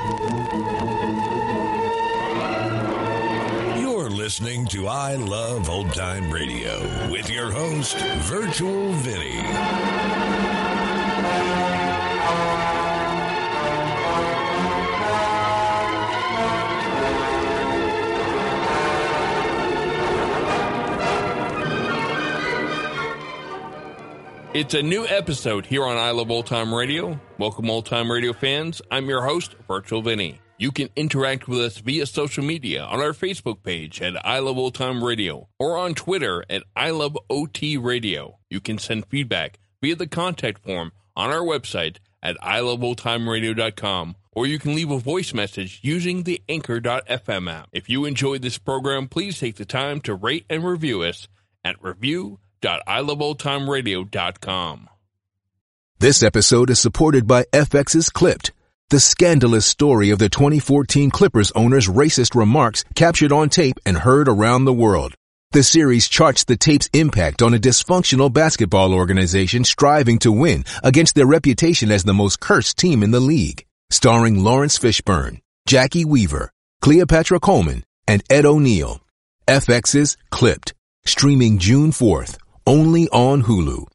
You're listening to I Love Old Time Radio with your host, Virtual Vinny. It's a new episode here on I Love Old Time Radio. Welcome, Old Time Radio fans. I'm your host, Virtual Vinny. You can interact with us via social media on our Facebook page at I Love Old Time Radio or on Twitter at I Love OT Radio. You can send feedback via the contact form on our website at iloveoldtimeradio.com, or you can leave a voice message using the Anchor.fm app. If you enjoyed this program, please take the time to rate and review us at review.iloveoldtimeradio.com. This episode is supported by FX's Clipped, the scandalous story of the 2014 Clippers owner's racist remarks captured on tape and heard around the world. The series charts the tape's impact on a dysfunctional basketball organization striving to win against their reputation as the most cursed team in the league. Starring Lawrence Fishburne, Jackie Weaver, Cleopatra Coleman, and Ed O'Neill. FX's Clipped, streaming June 4th, only on Hulu.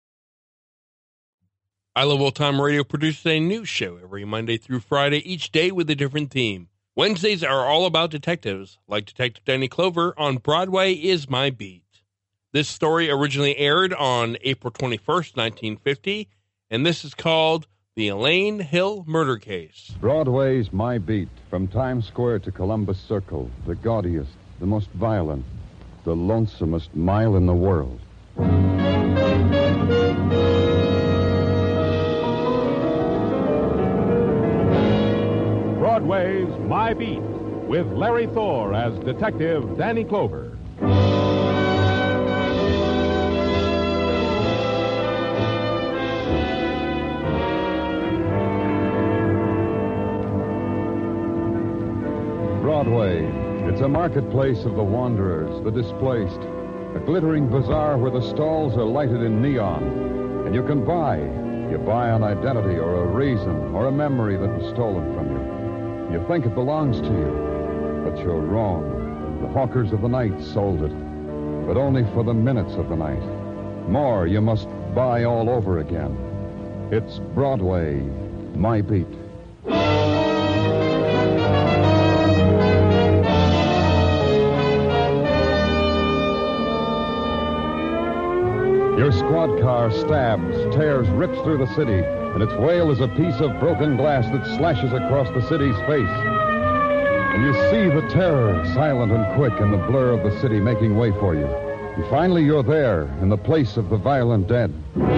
I Love Old Time Radio produces a new show every Monday through Friday, each day with a different theme. Wednesdays are all about detectives, like Detective Danny Clover on Broadway is My Beat. This story originally aired on April 21st, 1950, and this is called The Elaine Hill Murder Case. Broadway's My Beat, from Times Square to Columbus Circle, the gaudiest, the most violent, the lonesomest mile in the world. Broadway's My Beat, with Larry Thor as Detective Danny Clover. Broadway, it's a marketplace of the wanderers, the displaced, a glittering bazaar where the stalls are lighted in neon, and you can buy. You buy an identity or a reason or a memory that was stolen from you. You think it belongs to you, but you're wrong. The hawkers of the night sold it, but only for the minutes of the night. More you must buy all over again. It's Broadway, My Beat. Your squad car stabs, tears, rips through the city, and its wail is a piece of broken glass that slashes across the city's face. And you see the terror, silent and quick, in the blur of the city making way for you. And finally you're there, in the place of the violent dead.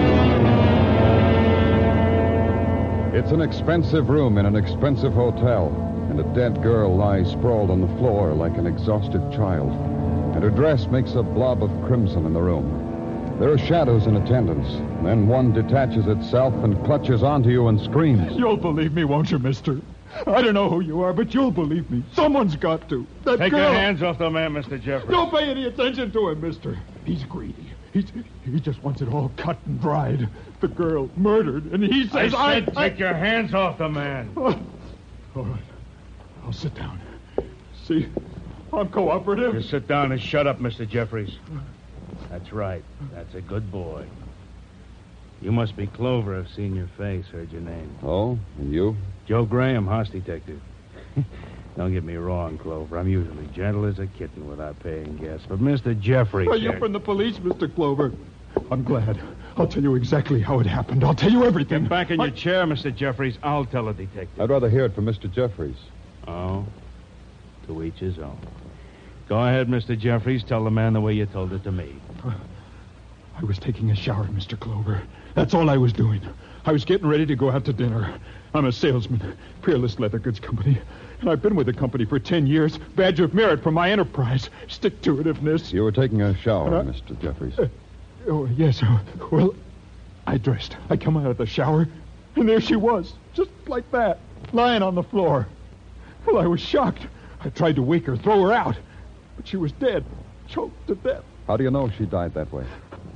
It's an expensive room in an expensive hotel, and a dead girl lies sprawled on the floor like an exhausted child, and her dress makes a blob of crimson in the room. There are shadows in attendance. Then one detaches itself and clutches onto you and screams. You'll believe me, won't you, mister? I don't know who you are, but you'll believe me. Someone's got to. That Take girl... your hands off the man, Mr. Jeffries. Don't pay any attention to him, mister. He's greedy. He just wants it all cut and dried. The girl murdered, and he says I said take your hands off the man. All right. I'll sit down. See, I'm cooperative. You sit down and shut up, Mr. Jeffries. That's right. That's a good boy. You must be Clover. I've seen your face, heard your name. Oh, and you? Joe Graham, house detective. Don't get me wrong, Clover. I'm usually gentle as a kitten without paying guests. But Mr. Jeffries... Are you from the police, Mr. Clover? I'm glad. I'll tell you exactly how it happened. I'll tell you everything. Get back in your chair, Mr. Jeffries. I'll tell a detective. I'd rather hear it from Mr. Jeffries. Oh? To each his own. Go ahead, Mr. Jeffries. Tell the man the way you told it to me. I was taking a shower, Mr. Clover. That's all I was doing. I was getting ready to go out to dinner. I'm a salesman, Peerless Leather Goods Company. And I've been with the company for 10 years. Badge of merit for my enterprise. Stick-to-itiveness. You were taking a shower, Mr. Jeffries. Oh, yes. Well, I dressed. I come out of the shower, and there she was, just like that, lying on the floor. Well, I was shocked. I tried to wake her, throw her out. But she was dead, choked to death. How do you know she died that way?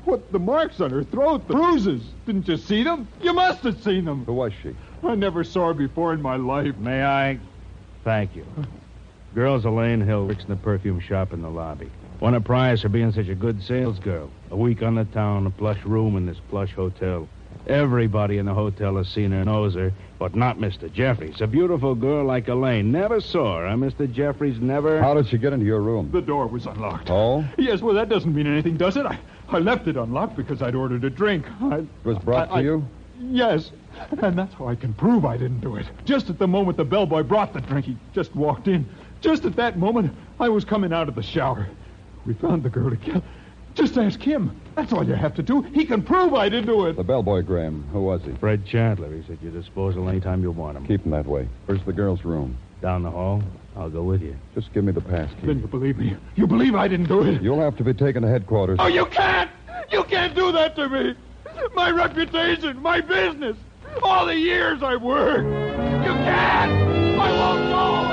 What, the marks on her throat, the bruises. Didn't you see them? You must have seen them. Who was she? I never saw her before in my life. May I? Thank you. Girl's Elaine Hill, works in the perfume shop in the lobby. Won a prize for being such a good sales girl. A week on the town, a plush room in this plush hotel. Everybody in the hotel has seen her, knows her, but not Mr. Jeffries. A beautiful girl like Elaine. Never saw her, huh? Mr. Jeffries never... How did she get into your room? The door was unlocked. Oh? Yes, well, that doesn't mean anything, does it? I left it unlocked because I'd ordered a drink. It was brought to you? Yes, and that's how I can prove I didn't do it. Just at the moment the bellboy brought the drink, he just walked in. Just at that moment, I was coming out of the shower. We found the girl to kill. Just ask him. That's all you have to do. He can prove I didn't do it. The bellboy, Graham. Who was he? Fred Chandler. He said you dispose of anytime you want him. Keep him that way. Where's the girl's room? Down the hall. I'll go with you. Just give me the pass key. Then you believe me. You believe I didn't do it. You'll have to be taken to headquarters. Oh, you can't! You can't do that to me! My reputation, my business, all the years I've worked. You can't! I won't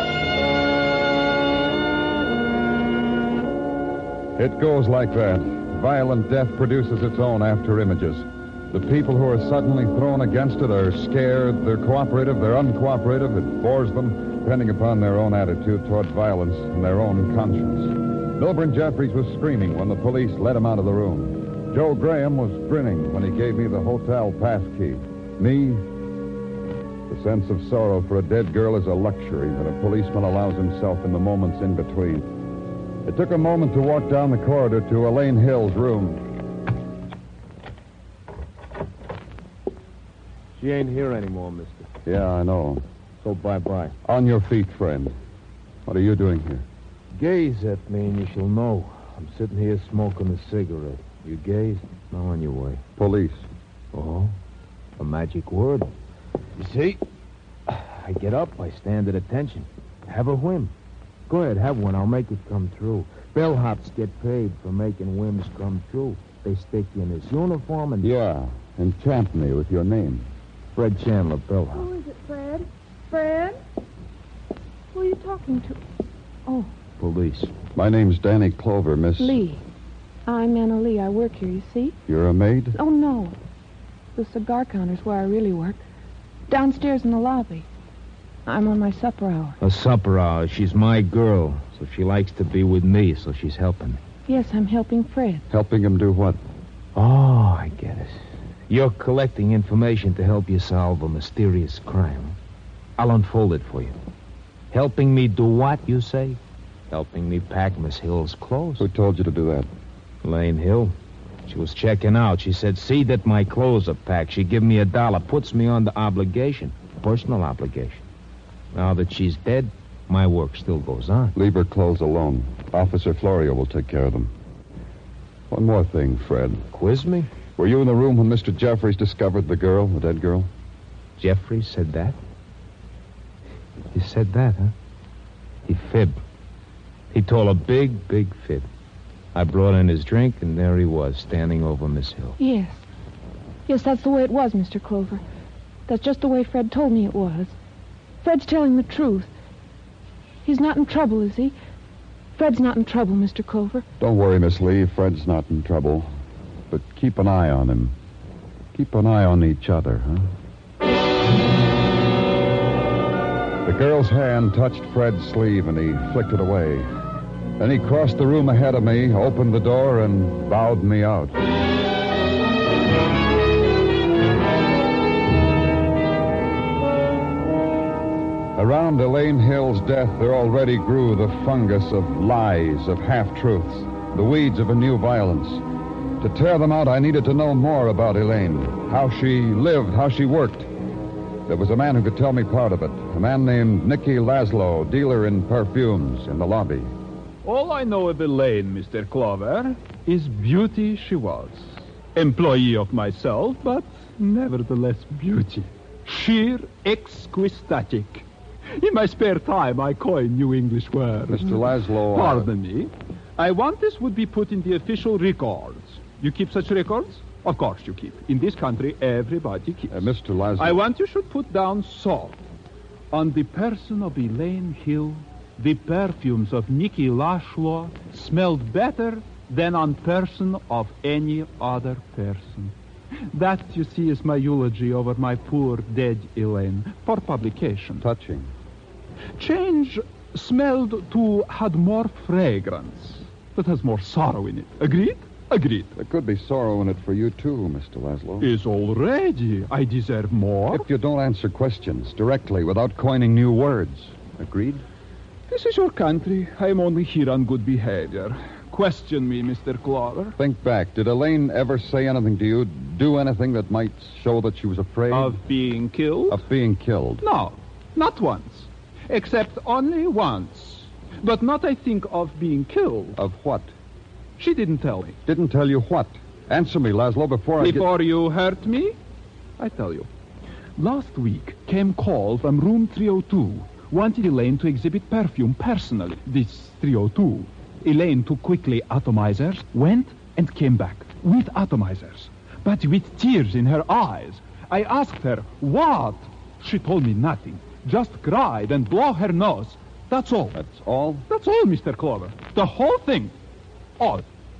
go! It goes like that. Violent death produces its own after images. The people who are suddenly thrown against it are scared, they're cooperative, they're uncooperative. It bores them, depending upon their own attitude toward violence and their own conscience. Milburn Jeffries was screaming when the police led him out of the room. Joe Graham was grinning when he gave me the hotel pass key. Me, the sense of sorrow for a dead girl is a luxury that a policeman allows himself in the moments in between. It took a moment to walk down the corridor to Elaine Hill's room. She ain't here anymore, mister. Yeah, I know. So bye-bye. On your feet, friend. What are you doing here? Gaze at me and you shall know. I'm sitting here smoking a cigarette. You gaze, now on your way. Police. Oh, a magic word. You see, I get up, I stand at attention. Have a whim. Go ahead, have one, I'll make it come true. Bellhops get paid for making whims come true. They stick you in this uniform and... Yeah, enchant me with your name. Fred Chandler, bellhop. Who is it, Fred? Fred? Who are you talking to? Oh, Police. My name's Danny Clover, Miss... Lee. I'm Anna Lee. I work here, you see? You're a maid? Oh, no. The cigar counter's where I really work. Downstairs in the lobby. I'm on my supper hour. A supper hour. She's my girl, so she likes to be with me, so she's helping me. Yes, I'm helping Fred. Helping him do what? Oh, I get it. You're collecting information to help you solve a mysterious crime. I'll unfold it for you. Helping me do what, you say? Helping me pack Miss Hill's clothes. Who told you to do that? Elaine Hill. She was checking out. She said, see that my clothes are packed. She give me $1. Puts me under obligation. Personal obligation. Now that she's dead, my work still goes on. Leave her clothes alone. Officer Florio will take care of them. One more thing, Fred. Quiz me? Were you in the room when Mr. Jeffries discovered the girl, the dead girl? Jeffries said that? He said that, huh? He fibbed. He told a big, big fib. I brought in his drink, and there he was, standing over Miss Hill. Yes. Yes, that's the way it was, Mr. Clover. That's just the way Fred told me it was. Fred's telling the truth. He's not in trouble, is he? Fred's not in trouble, Mr. Clover. Don't worry, Miss Lee. Fred's not in trouble. But keep an eye on him. Keep an eye on each other, huh? The girl's hand touched Fred's sleeve, and he flicked it away. Then he crossed the room ahead of me, opened the door, and bowed me out. Around Elaine Hill's death, there already grew the fungus of lies, of half-truths, the weeds of a new violence. To tear them out, I needed to know more about Elaine, how she lived, how she worked. There was a man who could tell me part of it, a man named Nicky Laszlo, dealer in perfumes, in the lobby. All I know of Elaine, Mr. Clover, is beauty she was. Employee of myself, but nevertheless beauty. Sheer exquisitic. In my spare time, I coin new English words. Mr. Laszlo... Pardon me. I want this would be put in the official records. You keep such records? Of course you keep. In this country, everybody keeps. Mr. Laszlo... I want you should put down salt. On the person of Elaine Hill, the perfumes of Nicky Laszlo smelled better than on person of any other person. That, you see, is my eulogy over my poor dead Elaine for publication. Touching. Change smelled to had more fragrance, but has more sorrow in it. Agreed? Agreed. There could be sorrow in it for you, too, Mr. Laszlo. Is already. I deserve more. If you don't answer questions directly without coining new words. Agreed? This is your country. I am only here on good behavior. Question me, Mr. Clover. Think back. Did Elaine ever say anything to you, do anything that might show that she was afraid? Of being killed? Of being killed. No, not once. Except only once. But not, I think, of being killed. Of what? She didn't tell me. Didn't tell you what? Answer me, Laszlo, Before you hurt me, I tell you. Last week came call from room 302. Wanted Elaine to exhibit perfume personally. This 302. Elaine took quickly atomizers, went and came back with atomizers, but with tears in her eyes. I asked her, what? She told me nothing. Just cried and blew her nose. That's all. That's all? That's all, Mr. Clover. The whole thing. All.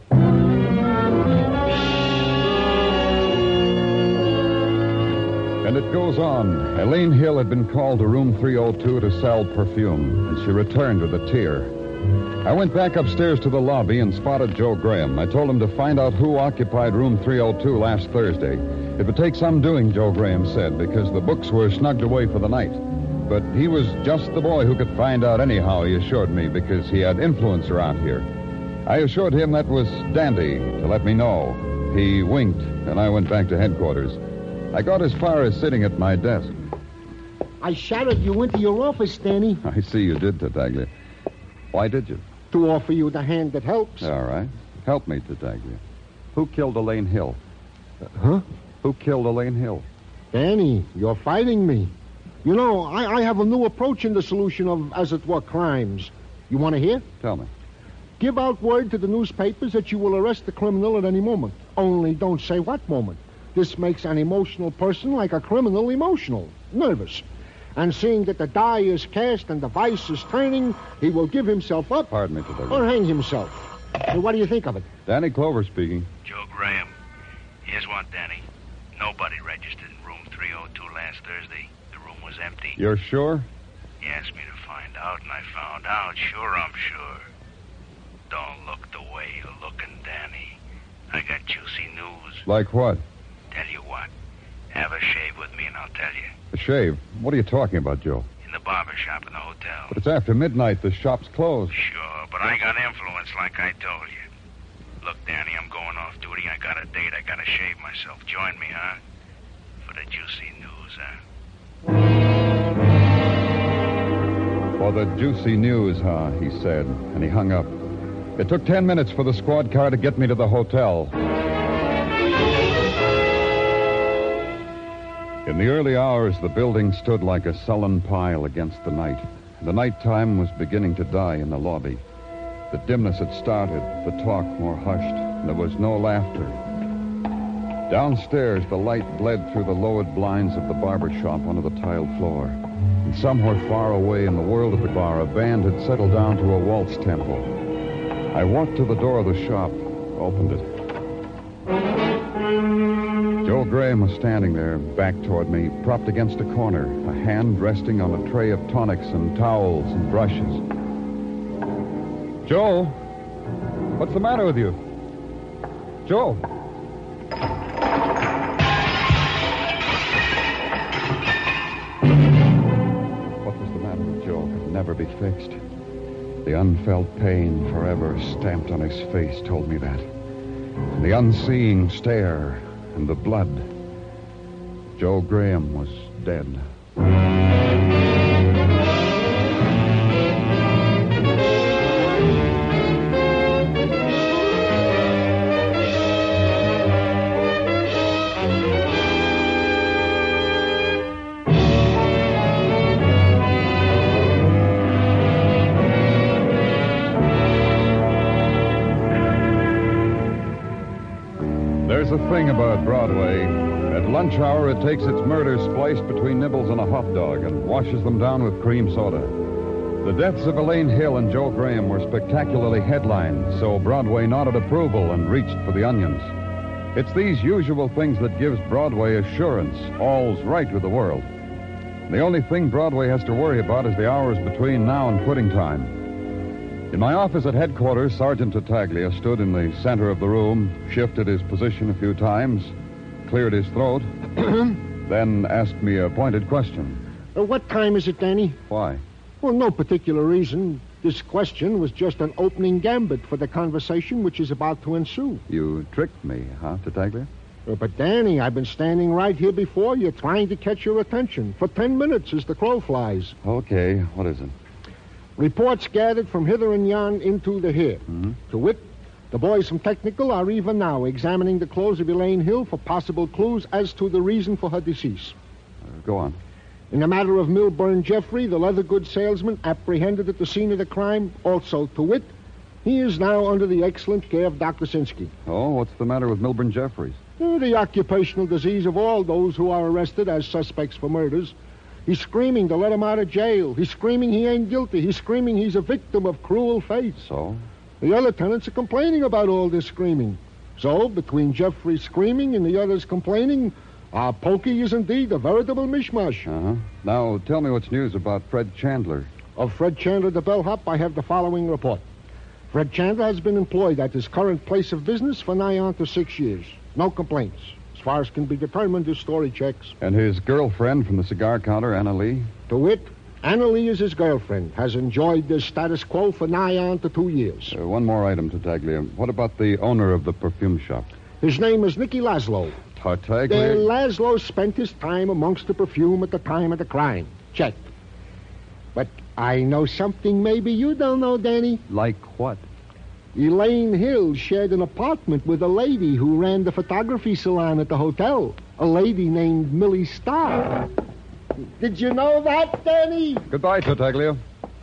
And it goes on. Elaine Hill had been called to room 302 to sell perfume, and she returned with a tear. I went back upstairs to the lobby and spotted Joe Graham. I told him to find out who occupied room 302 last Thursday. It would take some doing, Joe Graham said, because the books were snugged away for the night. But he was just the boy who could find out anyhow, he assured me, because he had influence around here. I assured him that was dandy to let me know. He winked, and I went back to headquarters. I got as far as sitting at my desk. I shouted you into your office, Danny. I see you did, Tartaglia. Why did you? To offer you the hand that helps. All right. Help me, Tartaglia. Who killed Elaine Hill? Huh? Who killed Elaine Hill? Danny, you're fighting me. You know, I have a new approach in the solution of, as it were, crimes. You want to hear? Tell me. Give out word to the newspapers that you will arrest the criminal at any moment. Only don't say what moment. This makes an emotional person like a criminal emotional, nervous. And seeing that the die is cast and the vice is turning, he will give himself up. Pardon me, Tartaglia. Or hang himself. And what do you think of it? Danny Clover speaking. Joe Graham. Here's what, Danny. Nobody registered in room 302 last Thursday. The room was empty. You're sure? He asked me to find out, and I found out. Sure, I'm sure. Don't look the way you're looking, Danny. I got juicy news. Like what? Tell you what. Have a shave with me, and I'll tell you. A shave? What are you talking about, Joe? In the barber shop in the hotel. But it's after midnight. The shop's closed. Sure, but I got influence like I told you. Look, Danny, I'm going off duty. I got a date. I got to shave myself. Join me, huh? For the juicy news, huh? For the juicy news, huh? He said, and he hung up. It took 10 minutes for the squad car to get me to the hotel. In the early hours, the building stood like a sullen pile against the night. The nighttime was beginning to die in the lobby. The dimness had started, the talk more hushed, and there was no laughter. Downstairs, the light bled through the lowered blinds of the barber shop onto the tiled floor. And somewhere far away in the world of the bar, a band had settled down to a waltz tempo. I walked to the door of the shop, opened it. Joe Graham was standing there, back toward me, propped against a corner, a hand resting on a tray of tonics and towels and brushes. Joe, what's the matter with you? Joe. What was the matter with Joe could never be fixed. The unfelt pain forever stamped on his face told me that. And the unseeing stare and the blood. Joe Graham was dead. There's a thing about Broadway. At lunch hour, it takes its murders spliced between nibbles and a hot dog and washes them down with cream soda. The deaths of Elaine Hill and Joe Graham were spectacularly headlined, so Broadway nodded approval and reached for the onions. It's these usual things that gives Broadway assurance all's right with the world. The only thing Broadway has to worry about is the hours between now and pudding time. In my office at headquarters, Sergeant Tartaglia stood in the center of the room, shifted his position a few times, cleared his throat, then asked me a pointed question. What time is it, Danny? Why? Well, no particular reason. This question was just an opening gambit for the conversation which is about to ensue. You tricked me, huh, Tartaglia? But, Danny, I've been standing right here before you trying to catch your attention for 10 minutes as the crow flies. Okay, what is it? Reports gathered from hither and yon into the here. To wit, the boys from Technical are even now examining the clothes of Elaine Hill for possible clues as to the reason for her decease. Go on. In the matter of Milburn Jeffrey, the leather goods salesman apprehended at the scene of the crime, also to wit, he is now under the excellent care of Dr. Sinsky. Oh, what's the matter with Milburn Jeffries? The occupational disease of all those who are arrested as suspects for murders. He's screaming to let him out of jail. He's screaming he ain't guilty. He's screaming he's a victim of cruel fate. So? The other tenants are complaining about all this screaming. So, between Jeffrey screaming and the others complaining, our pokey is indeed a veritable mishmash. Uh-huh. Now, tell me what's news about Fred Chandler. Of Fred Chandler, the bellhop, I have the following report. Fred Chandler has been employed at his current place of business for nigh on to 6 years. No complaints. As far as can be determined, his story checks. And his girlfriend from the cigar counter, Anna Lee? To wit, Anna Lee is his girlfriend, has enjoyed this status quo for nigh on to 2 years. One more item, Tartaglia. What about the owner of the perfume shop? His name is Nicky Laszlo. Tartaglia? Laszlo spent his time amongst the perfume at the time of the crime. Check. But I know something maybe you don't know, Danny. Like what? Elaine Hill shared an apartment with a lady who ran the photography salon at the hotel. A lady named Millie Starr. Did you know that, Danny? Goodbye, Tartaglia.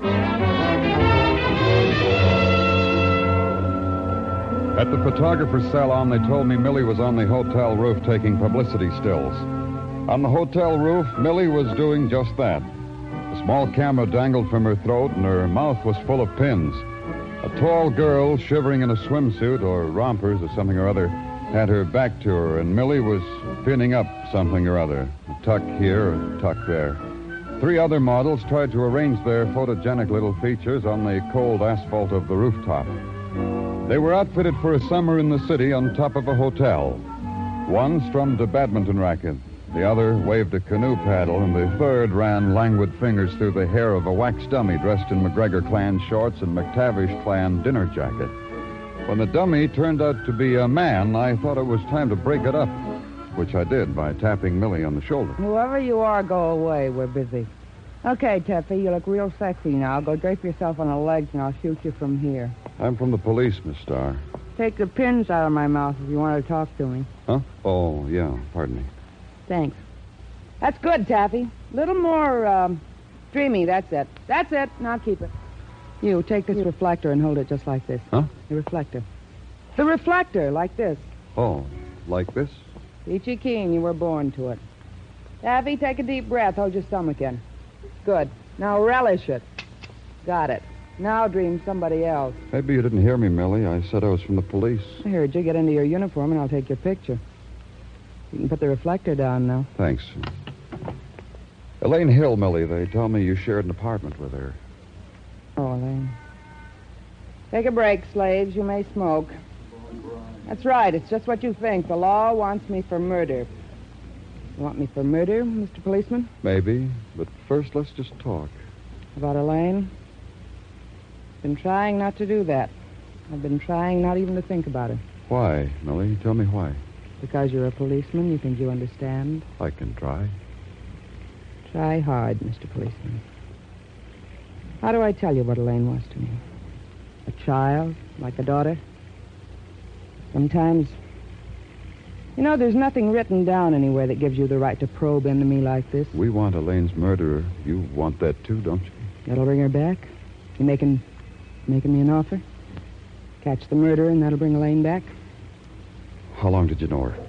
At the photographer's salon, they told me Millie was on the hotel roof taking publicity stills. On the hotel roof, Millie was doing just that. A small camera dangled from her throat, and her mouth was full of pins. A tall girl, shivering in a swimsuit or rompers or something or other, had her back to her, and Millie was pinning up something or other. A tuck here, a tuck there. 3 other models tried to arrange their photogenic little features on the cold asphalt of the rooftop. They were outfitted for a summer in the city on top of a hotel. One strummed a badminton racket. The other waved a canoe paddle, and the third ran languid fingers through the hair of a wax dummy dressed in McGregor clan shorts and McTavish clan dinner jacket. When the dummy turned out to be a man, I thought it was time to break it up, which I did by tapping Millie on the shoulder. Whoever you are, go away. We're busy. Okay, Teffy, you look real sexy now. Go drape yourself on the legs, and I'll shoot you from here. I'm from the police, Miss Starr. Take the pins out of my mouth if you want to talk to me. Huh? Oh, yeah, pardon me. Thanks. That's good, Taffy. Little more, dreamy, that's it. That's it. Now keep it. You, take this reflector and hold it just like this. Huh? The reflector. The reflector, like this. Oh, like this? Peachy keen, you were born to it. Taffy, take a deep breath. Hold your stomach in. Good. Now relish it. Got it. Now dream somebody else. Maybe you didn't hear me, Millie. I said I was from the police. I heard you. Get into your uniform and I'll take your picture. You can put the reflector down now. Thanks. Elaine Hill, Millie, they tell me you shared an apartment with her. Oh, Elaine. Take a break, slaves. You may smoke. That's right. It's just what you think. The law wants me for murder. You want me for murder, Mr. Policeman? Maybe, but first let's just talk. About Elaine? Been trying not to do that. I've been trying not even to think about it. Why, Millie? Tell me why. Because you're a policeman, you think you understand? I can try. Try hard, Mr. Policeman. How do I tell you what Elaine was to me? A child, like a daughter? Sometimes... You know, there's nothing written down anywhere that gives you the right to probe into me like this. We want Elaine's murderer. You want that too, don't you? That'll bring her back? You making me an offer? Catch the murderer and that'll bring Elaine back? How long did you know her?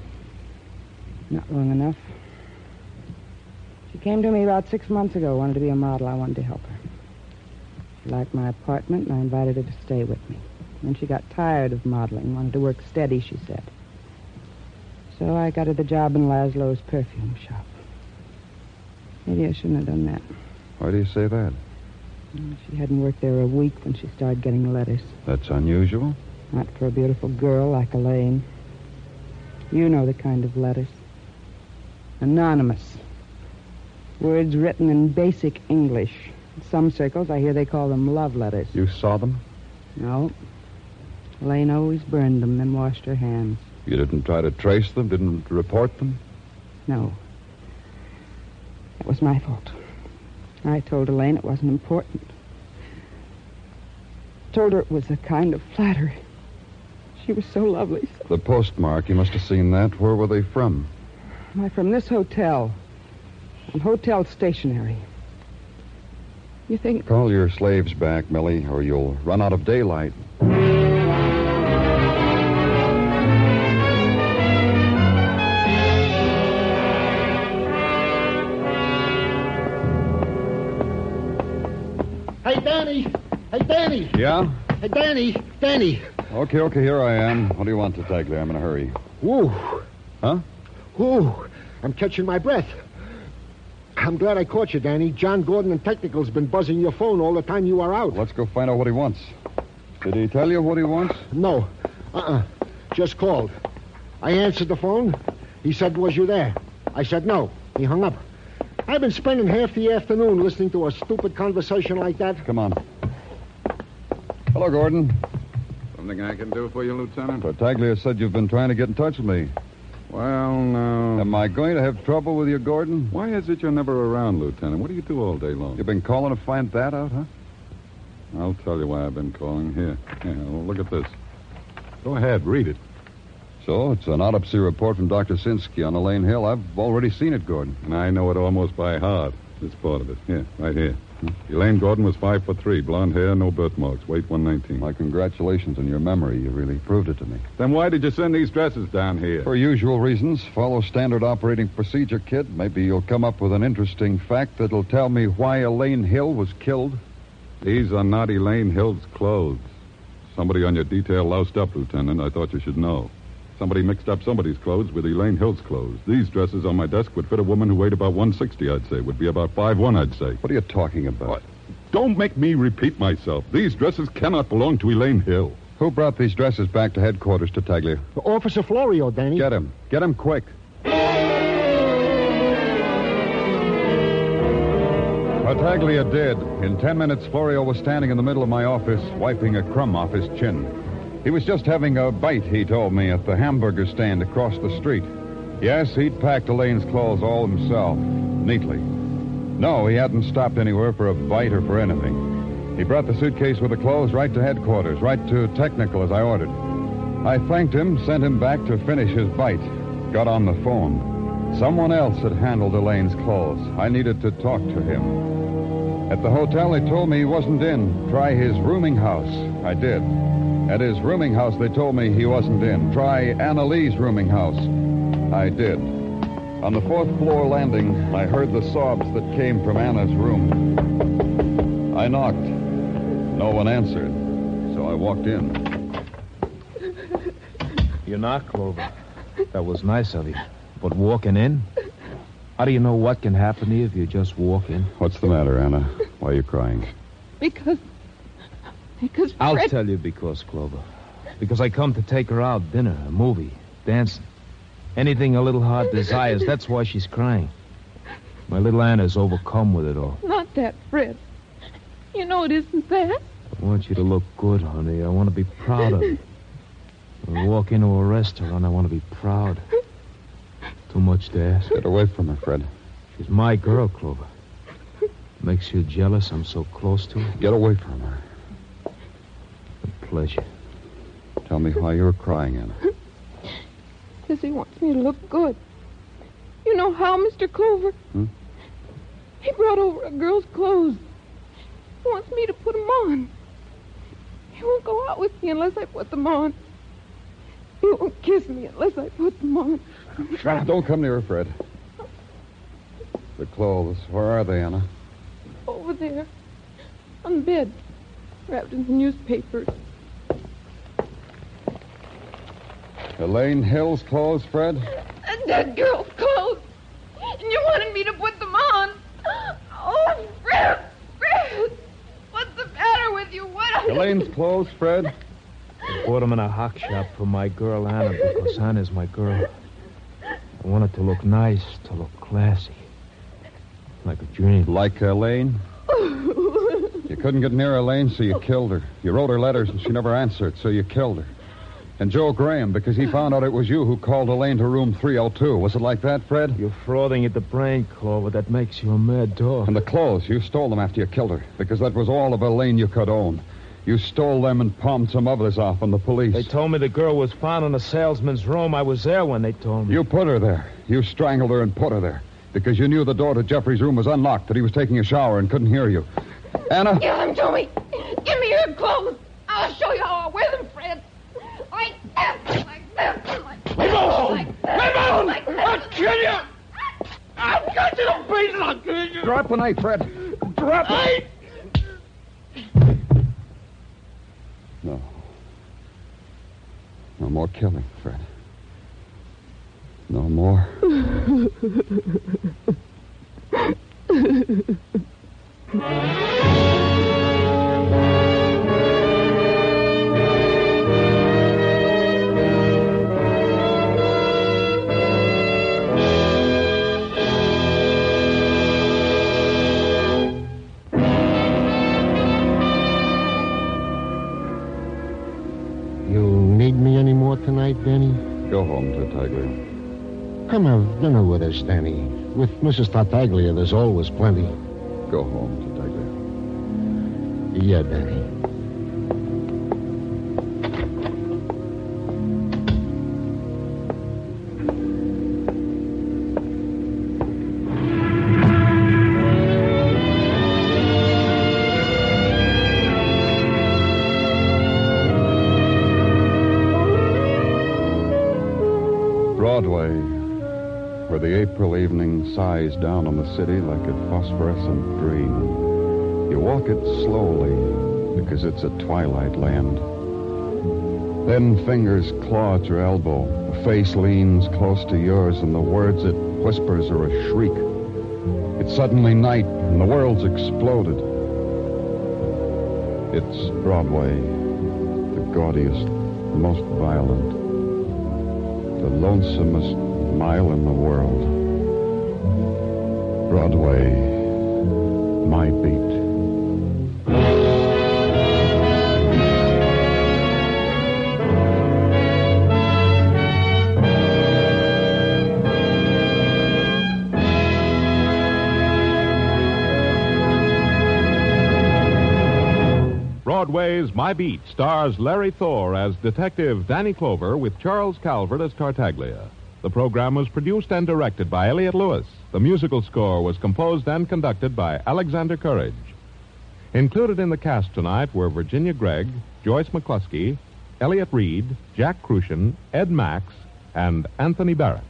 Not long enough. She came to me about 6 months ago, wanted to be a model. I wanted to help her. She liked my apartment, and I invited her to stay with me. Then she got tired of modeling, wanted to work steady, she said. So I got her the job in Laszlo's perfume shop. Maybe I shouldn't have done that. Why do you say that? She hadn't worked there a week when she started getting letters. That's unusual. Not for a beautiful girl like Elaine. You know the kind of letters. Anonymous. Words written in basic English. In some circles, I hear they call them love letters. You saw them? No. Elaine always burned them, then washed her hands. You didn't try to trace them? Didn't report them? No. It was my fault. I told Elaine it wasn't important. Told her it was a kind of flattery. She was so lovely. The postmark, you must have seen that. Where were they from? Why, from this hotel. And hotel stationery. You think... Call your slaves back, Millie, or you'll run out of daylight. Hey, Danny! Hey, Danny! Yeah? Hey, Danny! Danny! Okay, here I am. What do you want to take there? I'm in a hurry. Woo! Huh? Woo! I'm catching my breath. I'm glad I caught you, Danny. John Gordon and Technical's been buzzing your phone all the time you are out. Let's go find out what he wants. Did he tell you what he wants? No. Just called. I answered the phone. He said, was you there? I said no. He hung up. I've been spending half the afternoon listening to a stupid conversation like that. Come on. Hello, Gordon. Something I can do for you, Lieutenant? Tartaglia said you've been trying to get in touch with me. Well, no. Am I going to have trouble with you, Gordon? Why is it you're never around, Lieutenant? What do you do all day long? You've been calling to find that out, huh? I'll tell you why I've been calling. Here, well, look at this. Go ahead, read it. So, it's an autopsy report from Dr. Sinsky on Elaine Hill. I've already seen it, Gordon. And I know it almost by heart. This part of it. Here, right here. Elaine Gordon was 5'3", blonde hair, no birthmarks, weight 119. My congratulations on your memory. You really proved it to me. Then why did you send these dresses down here? For usual reasons. Follow standard operating procedure, kid. Maybe you'll come up with an interesting fact that'll tell me why Elaine Hill was killed. These are not Elaine Hill's clothes. Somebody on your detail loused up, Lieutenant. I thought you should know. Somebody mixed up somebody's clothes with Elaine Hill's clothes. These dresses on my desk would fit a woman who weighed about 160, I'd say. Would be about 5'1", I'd say. What are you talking about? What? Don't make me repeat myself. These dresses cannot belong to Elaine Hill. Who brought these dresses back to headquarters, Tartaglia? Officer Florio, Danny. Get him. Get him quick. Tartaglia did. In 10 minutes, Florio was standing in the middle of my office, wiping a crumb off his chin. He was just having a bite, he told me, at the hamburger stand across the street. Yes, he'd packed Elaine's clothes all himself, neatly. No, he hadn't stopped anywhere for a bite or for anything. He brought the suitcase with the clothes right to headquarters, right to Technical as I ordered. I thanked him, sent him back to finish his bite, got on the phone. Someone else had handled Elaine's clothes. I needed to talk to him. At the hotel, they told me he wasn't in. Try his rooming house. I did. At his rooming house, they told me he wasn't in. Try Anna Lee's rooming house. I did. On the 4th floor landing, I heard the sobs that came from Anna's room. I knocked. No one answered, so I walked in. You knocked, Clover. That was nice of you. But walking in? How do you know what can happen to you if you just walk in? What's the matter, Anna? Why are you crying? Because I'll Fred... tell you because, Clover. Because I come to take her out, dinner, a movie, dancing. Anything a little heart desires, that's why she's crying. My little Anna's overcome with it all. Not that, Fred. You know it isn't that. I want you to look good, honey. I want to be proud of you. When I walk into a restaurant, I want to be proud. Too much to ask. Get away from her, Fred. She's my girl, Clover. Makes you jealous I'm so close to her? Get away from her. A pleasure. Tell me why you're crying, Anna. Because he wants me to look good. You know how, Mr. Clover? He brought over a girl's clothes. He wants me to put them on. He won't go out with me unless I put them on. He won't kiss me unless I put them on. Don't come near her, Fred. The clothes, where are they, Anna? Over there. On the bed. wrapped in the newspapers. Elaine Hill's clothes, Fred? And that girl's clothes. And you wanted me to put them on. Oh, Fred! What's the matter with you? Elaine's clothes, Fred? I bought them in a hock shop for my girl, Anna, because Anna's my girl. I want it to look nice, to look classy. Like a dream. Like Elaine? You couldn't get near Elaine, so you killed her. You wrote her letters, and she never answered, so you killed her. And Joe Graham, because he found out it was you who called Elaine to room 302. Was it like that, Fred? You're frauding at the brain, Clover. That makes you a mad dog. And the clothes, you stole them after you killed her, because that was all of Elaine you could own. You stole them and palmed some others off on the police. They told me the girl was found in a salesman's room. I was there when they told me. You put her there. You strangled her and put her there. Because you knew the door to Jeffrey's room was unlocked, that he was taking a shower and couldn't hear you. Anna? Give them to me. Give me your clothes. I'll show you how I wear them, Fred. Like this. Like this. Like this. Leave alone! Like this. Leave alone! Like this. I'll kill you! I'll cut you to pieces! I'll kill you! Drop the knife, Fred. Drop it! No. No more killing, Fred. No more. Tonight, Danny? Go home, Tartaglia. Come have dinner with us, Danny. With Mrs. Tartaglia, there's always plenty. Go home, Tartaglia. Yeah, Danny. Broadway, where the April evening sighs down on the city like a phosphorescent dream. You walk it slowly because it's a twilight land. Then fingers claw at your elbow. The face leans close to yours, and the words it whispers are a shriek. It's suddenly night, and the world's exploded. It's Broadway, the gaudiest, most violent. The lonesomest mile in the world. Broadway, my beat. Broadway's My Beat stars Larry Thor as Detective Danny Clover with Charles Calvert as Tartaglia. The program was produced and directed by Elliott Lewis. The musical score was composed and conducted by Alexander Courage. Included in the cast tonight were Virginia Gregg, Joyce McCluskey, Elliott Reed, Jack Crucian, Ed Max, and Anthony Barrett.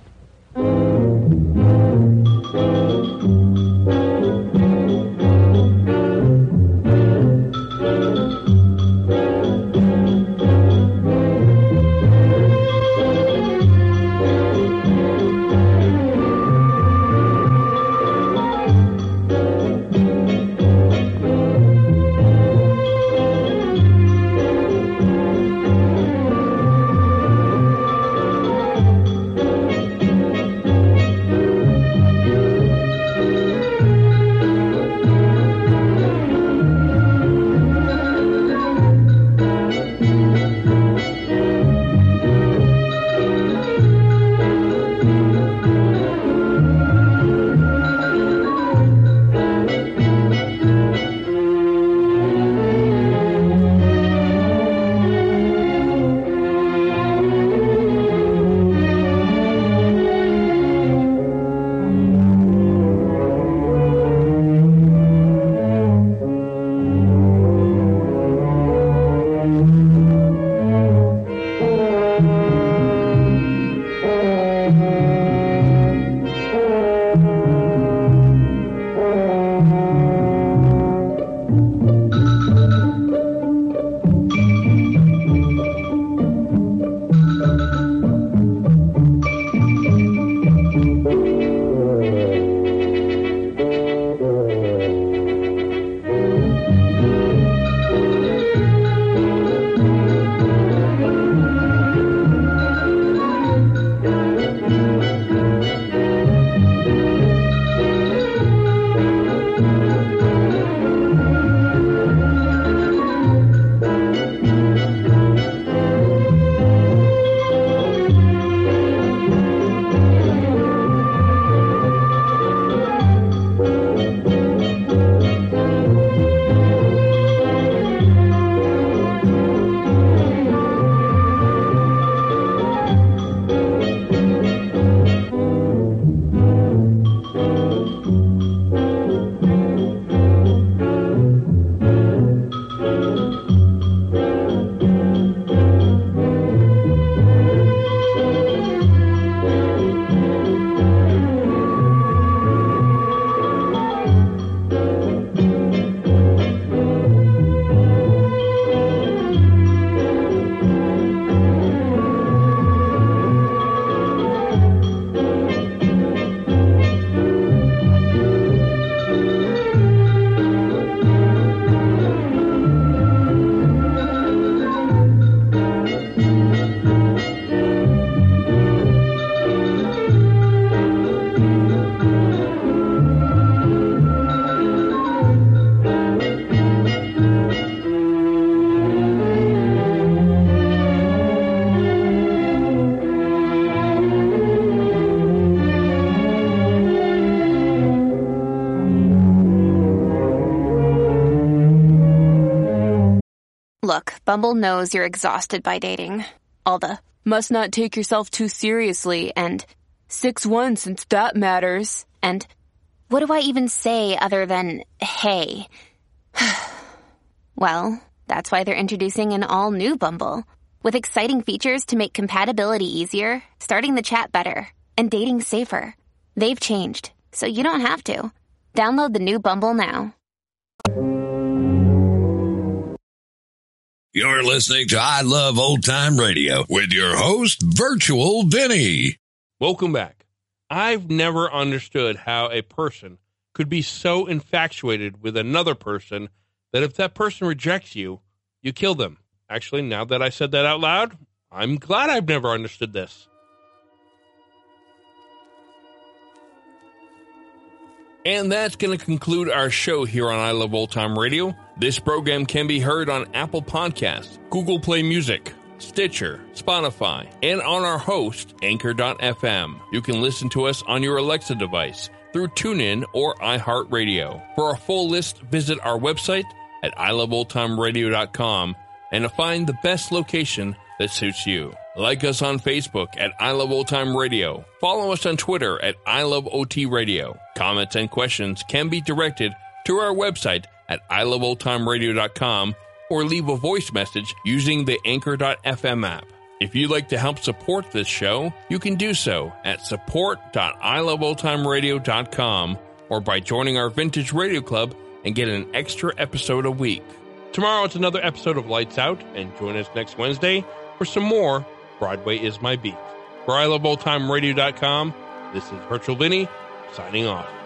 Look, Bumble knows you're exhausted by dating. All the, must not take yourself too seriously, and 6'1" since that matters, and what do I even say other than, hey? Well, that's why they're introducing an all-new Bumble, with exciting features to make compatibility easier, starting the chat better, and dating safer. They've changed, so you don't have to. Download the new Bumble now. You're listening to I Love Old Time Radio with your host, Virtual Vinny. Welcome back. I've never understood how a person could be so infatuated with another person that if that person rejects you, you kill them. Actually, now that I said that out loud, I'm glad I've never understood this. And that's going to conclude our show here on I Love Old Time Radio. This program can be heard on Apple Podcasts, Google Play Music, Stitcher, Spotify, and on our host, Anchor.fm. You can listen to us on your Alexa device through TuneIn or iHeartRadio. For a full list, visit our website at iloveoldtimeradio.com and to find the best location that suits you. Like us on Facebook at I Love Old Time Radio. Follow us on Twitter at I Love OT Radio. Comments and questions can be directed to our website at iloveoldtimeradio.com or leave a voice message using the Anchor.fm app. If you'd like to help support this show, you can do so at support.iloveoldtimeradio.com or by joining our Vintage Radio Club and get an extra episode a week. Tomorrow it's another episode of Lights Out, and join us next Wednesday for some more Broadway is My Beat. For iloveoldtimeradio.com, this is Virtual Vinny, signing off.